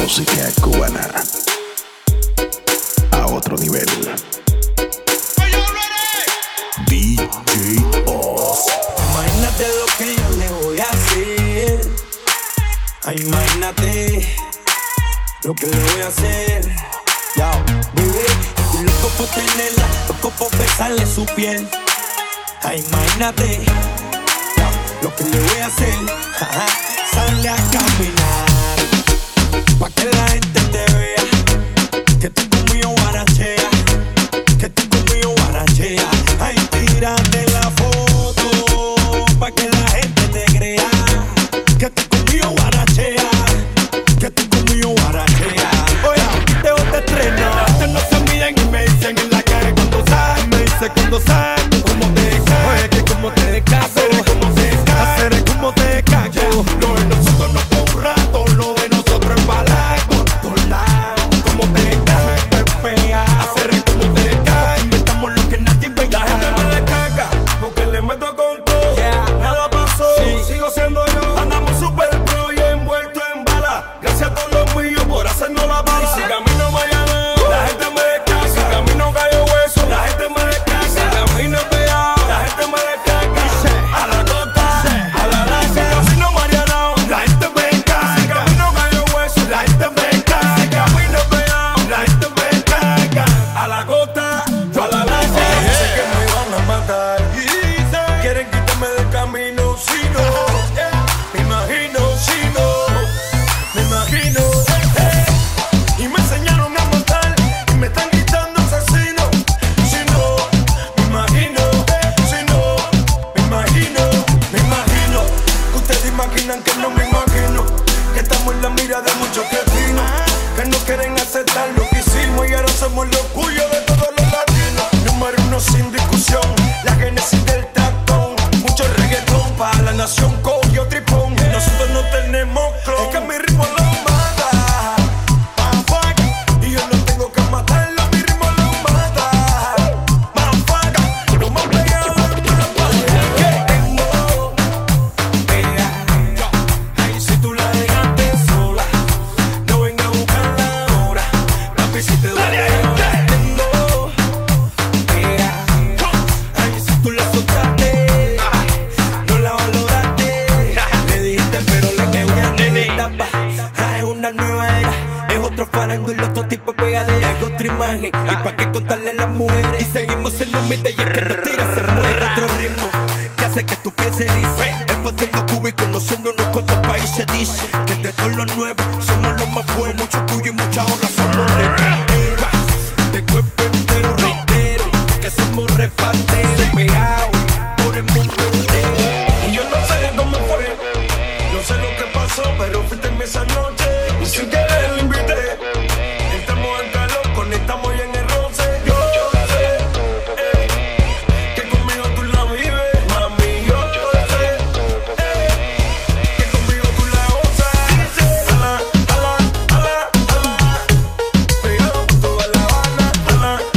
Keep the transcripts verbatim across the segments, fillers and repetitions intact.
música cubana a otro nivel. D J Oz. Imagínate lo que yo le voy a hacer. Ay, imagínate lo que le voy a hacer. Yo, bebé, estoy loco por tenerla, loco por besarle su piel. Ay, imagínate yo, lo que le voy a hacer. Ajá. Sale a caminar pa' que la gente te vea que tú conmigo guarachea, que tú conmigo guarachea. Ay, tírate la foto pa' que la gente te crea que tú conmigo guarachea, que tú conmigo guarachea. Oye, te bote estreno, ustedes no se miden y me dicen en la calle cuando salen. Me dice cuando salen, cómo te cago. Oye, que cómo te cago, hacer como te cago, hacer como te cago. Lo de nosotros no fue un rato, lo de nosotros es balar por todos lados. Como te cago, te pega, hacer como te cago. Inventamos lo que nadie ve. La gente me descarga porque le meto con todo. Yeah. Nada pasó, sí. Sigo siendo yo. Andamos super pro y envuelto en bala. Gracias a todos los míos por hacernos la bala. Y si camino mañana, la gente me descarga. Si camino callo hueso, la gente me descarga. Si camino pegado, la gente me descarga. A la costa, a la lanza. Si camino Mariana, la gente me descarga. Si camino callo hueso, la gente me descarga. Si camino pegado, la gente me descarga. A la costa, a la lanza. Sé que me van a matar. Quieren quitarme del camino, si no. Me imagino, si no. Me imagino. Y me enseñaron a matar y me están gritando asesino. Si no, me imagino, si no, me imagino, me imagino. Que ustedes imaginan que no me imagino. Que estamos en la mira de muchos cretinos que no quieren aceptar lo que hicimos y ahora somos los cuyos de todos los latinos. Número uno sin discusión, la génesis del tacón. Mucho reggaetón para la nación con yo tripón. Nosotros no tenemos clon, es que mi ritmo lo mata. Y yo no tengo que matarlo, mi ritmo lo mata. Motherfucker, lo más pegado es más que tengo. Pega, ay, si tú la dejaste sola, no venga a buscarla ahora. Papi, si te duele, tengo. Pega, ay, si tú la soltaste, no la valoraste. Le dijiste, pero le quedó una etapa. Ah, es una nueva era, es otro farándula, otro tipo de pegadera, es otra imagen. Y pa' qué contarle a las mujeres. Y seguimos en los mitos y es que te tiras, se muere otro ritmo que hace que tú pienses y dices. Es fácil los cubos y conociéndonos con los países dice que de todos los nuevos somos los más buenos. Mucho tuyo y mucha honra somos reparteros. De cuerpo entero reitero que somos reparteros. Pegados por el mundo entero. Y yo no sé cómo fue, no sé lo que pasó, pero fuiste en esa noche y sin querer lo invité. Entramos en calor, conectamos y en el roce. Yo sé eh, que conmigo tú la vives, mami. Yo sé eh, que conmigo tú la gozas. Ala, ala, ala, ala. Pegado por toda La Habana, ala.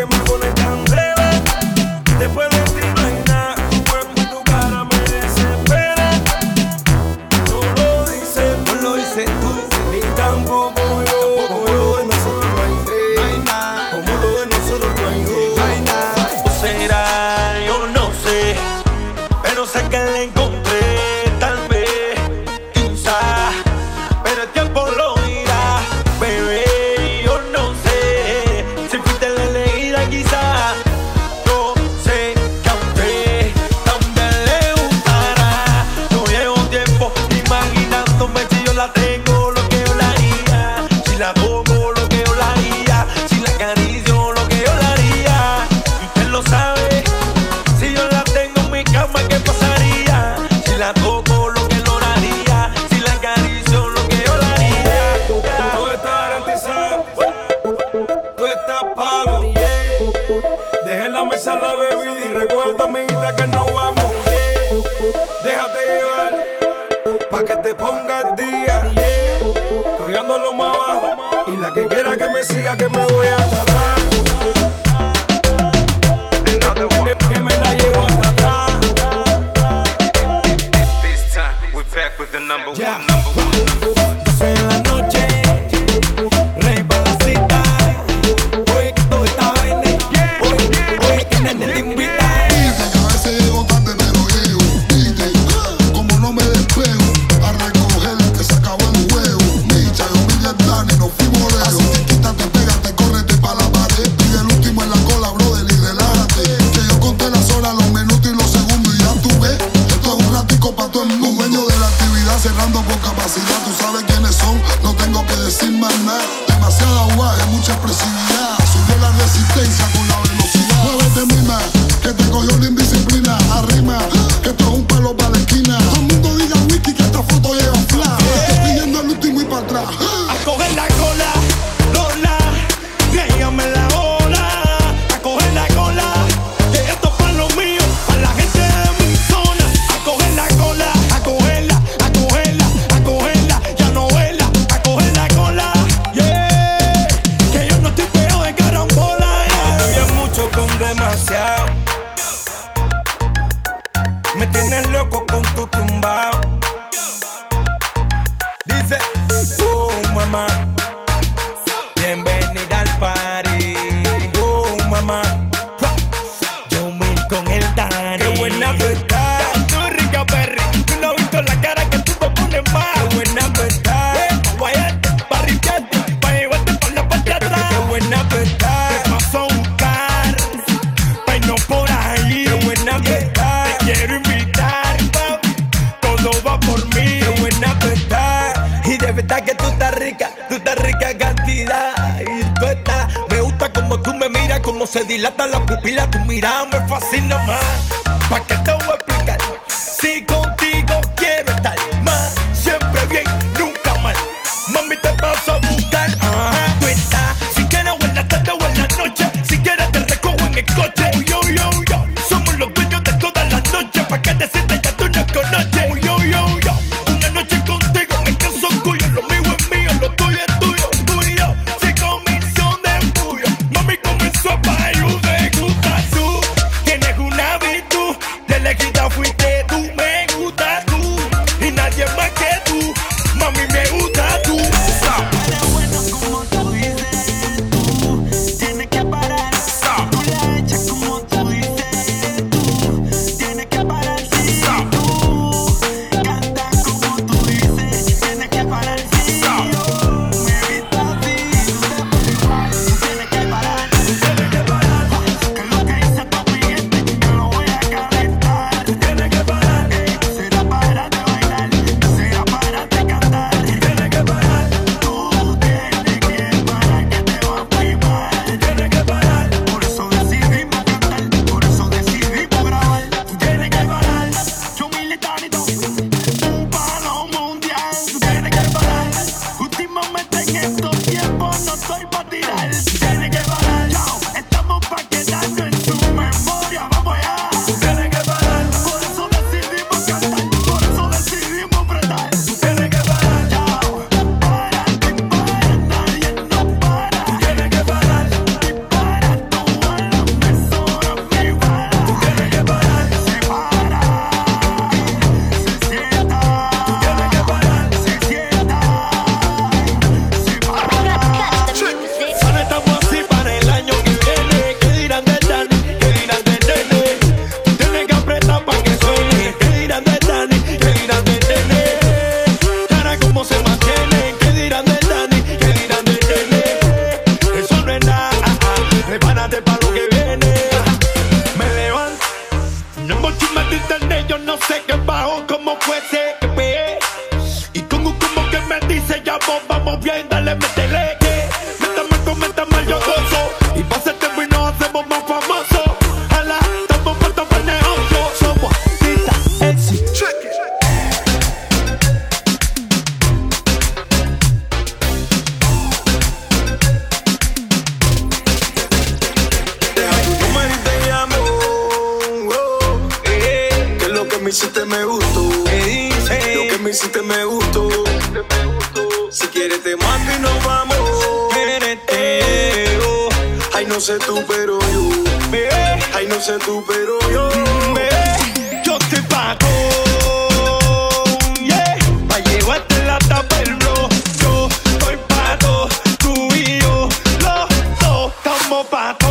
que me pone candela. Después de ti no hay nada, tu cuerpo y tu cara me desespera. No lo dices, no lo dices tú, ni tampoco yo. Como lo de nosotros no hay fe, como lo de nosotros no hay fe. No hay nada. O será, yo no sé, pero sé que la encontré, tal vez, quizá, pero el tiempo lo dirá, bebé. Yo no sé si fuiste la elegida, quizá. No sé que a usted, a usted le gustará. No llevo tiempo imaginándome si yo la tengo, lo que yo la haría. Si la toco, lo que yo la haría. Si la acaricio, lo que yo la haría. Y usted lo sabe, si yo la tengo en mi cama, ¿qué pasaría? Si la toco, lo que yo la haría. Si la acaricio, lo que yo la haría. Todo está garantizado, tú estás pago. Deja en la mesa la bebida y recuerda, amiguita, que no vamos. Déjate llevar, pa' que te ponga el día. Estoy ando lo más abajo, y la que quiera que me siga, que me voy a tratar. Que me la llevo hasta atrás. This time we're back with the number one, Yeah. number one. doce de la noche, rey pa' la cita. Hoy que todo está verde, hoy, hoy que nadie te invita. Viste que a veces llego tarde pero llego. Viste, como no me despego. A recoger que se acabó el juego. Micha, yo mi Dani, nos fuimos lejos. Así que quítate, pégate, córrete pa' la pared. Pide el último en la cola, brother, y relájate. Que yo conté las horas, los minutos y los segundos. Y ya tú ves, esto es un ratico pa' todo el mundo. Dueño de la actividad, cerrando por capacidad. Tú sabes quiénes son, no tengo que decir más nada. Demasiada guay, mucha expresividad. Subió la resistencia con la velocidad. Muévete, mima, que te cogió la indisciplina. Arrima, que esto es un pelo para la esquina. Todo el mundo diga wiki que esta foto lleva flash. Estoy pidiendo el último y para atrás. A coger la cola, Lola, déjame la ola. A coger la cola, que esto es pa' lo mío, pa' la gente de mi zona. A coger la cola, a cogerla, a cogerla, a cogerla, ya no vela. A coger la cola, yeah, que yo no estoy pegado de carambola. Yeah. Había mucho con demasiado, me tienes loco con tu tumbao. Dice, oh mamá, bienvenida al party. Oh mamá, yo me con el Dani. Qué buena tú estás, tú rica Perry. Tú no has visto la cara que tú me pones más. Qué buena tú estás, pa' guayarte, pa' ripiarte, pa' llevarte por la parte de atrás. Qué buena tú estás, te paso a buscar, pa' irnos por ahí. Qué buena tú estás, te quiero invitar, papi, todo va por mí. Qué buena tú estás, y de verdad que tú estás rica, tú estás rica cantidad. Y tú estás, me gusta como tú me miras, como se dilata la pupila, tu mirada me fascina más. ¿Pa' qué te voy a explicar? Si contigo quiero estar más, siempre bien, nunca mal. Mami, te paso a buscar, ajá. Tú estás, si quieres o en la tarde o en la noche, si quieres te recojo en el coche. Uy, uy, uy, uy. Somos los dueños de todas las noches, ¿pa' qué decirte que tú nos conoces? Uy, uy, uy, uy. Una noche contigo me caso tuyo, lo mío es mío, lo tuyo es tuyo, tú y yo, sin comisión de tuyo. Mami comenzó a parir de gusta, tú tienes una virtud de elegir famosos. Ala, estamos puestos para el negocio. Somos Tita, Elsie. Me hiciste me gustó, ¿Qué dice? lo que me hiciste me gustó. Si quieres te mato y nos vamos. Quédate, Ay, no sé tú, pero yo. bebé, Ay, no sé tú, pero yo. bebé, yo te pago, yeah, pa' llevarte la tapa el bro. Yo estoy pato, tú y yo, los dos estamos patos.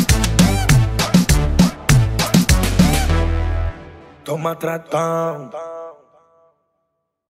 Toma tratón.